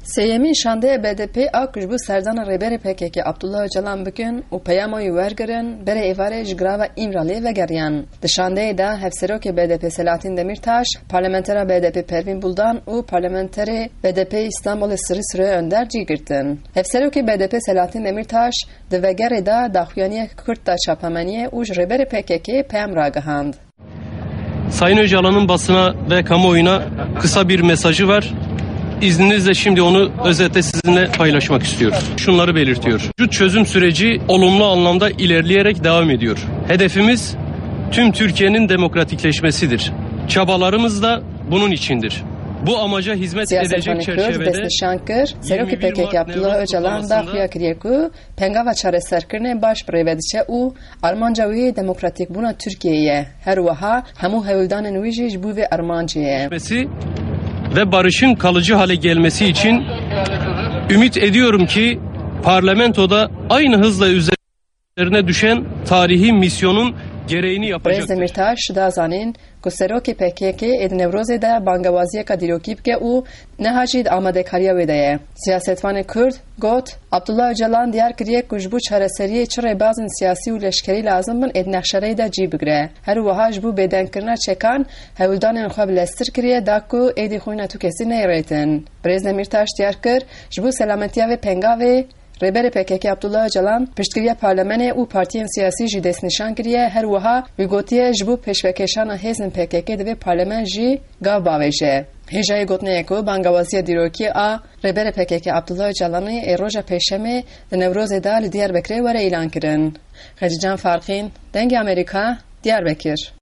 Seyemîn şandeyê BDP a kujbû serdana rêberê PKK Abdullah Öcalan bikin û peyamayê wergirin berê êvarê ji grava İmralê vegeriyan. Di şandeyê de hevserokê BDP Selahattin Demirtaş, parlamentera BDP Pervin Buldan û parlamenterê BDP İstanbulê Sırrı Süreyya Önder cî girtin. Hevserokê BDP Selahattin Demirtaş di vegerê de daxuyaniyek Kürt da çapemeniyê û ji rêberê PKK peyam ragihand. Sayın Öcalan'ın basına ve kamuoyuna kısa bir mesajı var. İzninizle şimdi onu özetle sizinle paylaşmak istiyoruz. Şunları belirtiyor. Şu çözüm süreci olumlu anlamda ilerleyerek devam ediyor. Hedefimiz tüm Türkiye'nin demokratikleşmesidir. Çabalarımız da bunun içindir. Bu amaca hizmet edecek çerçevede Şankır, Serokê PKK Abdullah Öcalan da xuya kiriye ku pengava çareserkirine baş birêve diçe û armanca wê demokratik bûna Tirkiyeyê her wiha hemû hewldanên wê jî ji bo vê armancê ve barışın kalıcı hale gelmesi için ümit ediyorum ki parlamentoda aynı hızla üzerine düşen tarihi misyonun gereğini yapacaktır. Demirtaş da zanin ku Serokê PKK ed Newrozê de bangewaziyeka dîrokî bike û neha jî di amadekariya wê de ye. Siyasetvanê Kurd got Abdullah Öcalan diyar kiriye ku ji bo çareseriyê çi rêbazên siyasî û leşkerî lazim bin ed nexşereyê de cî bigire. Her wiha ji bo bêdenkirina çekan hewldanên xwe bileztir kiriye da ku êdî xwe netu kesî neyêrêtin. Birêz Demirtaş diyar kir ji bo selametiya vê pengavê rêberê PKK Abdullah Öcalan piştgiriya parlemenê û partiyên siyasî jî destnîşan kiriye her wiha wî gotiye ji bo pêşvekeşana hêzên PKK divê parlemen jî gav bavêje. Hêjayê gotineye ku bangewaziya dîrokî a rêberê PKK Abdullah Öcalanê ê roja pêşemê di Newrozê de li Diyarbekirê were îlan kirin. Xecican Farxîn, Dengê Amerîka, Diyarbekir.